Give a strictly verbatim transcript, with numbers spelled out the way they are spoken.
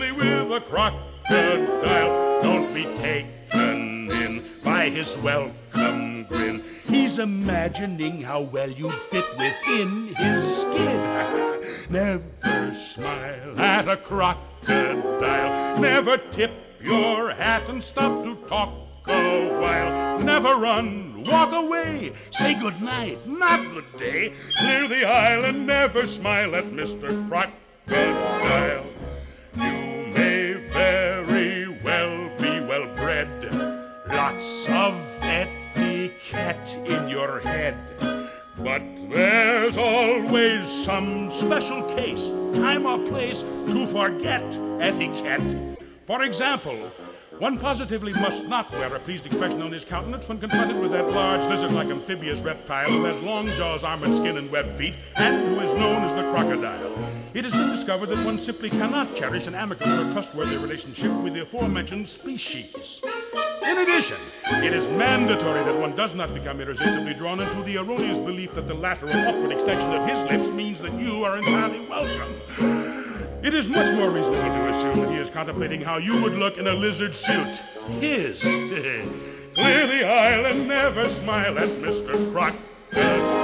friendly with a crocodile. Don't be taken in by his welcome grin. He's imagining how well you'd fit within his skin. Never smile at a crocodile. Never tip your hat and stop to talk a while. Never run, walk away. Say good night, not good day. Clear the aisle and never smile at Mister Crocodile. You may very well be well bred. Lots of etiquette in your head. But there's always some special case, time or place to forget etiquette. For example, one positively must not wear a pleased expression on his countenance when confronted with that large lizard-like amphibious reptile who has long jaws, armored skin, and webbed feet, and who is known as the crocodile. It has been discovered that one simply cannot cherish an amicable or trustworthy relationship with the aforementioned species. In addition, it is mandatory that one does not become irresistibly drawn into the erroneous belief that the lateral upward extension of his lips means that you are entirely welcome. It is much more reasonable to assume that he is contemplating how you would look in a lizard suit. His. Clear the aisle and never smile at Mister Crocodile.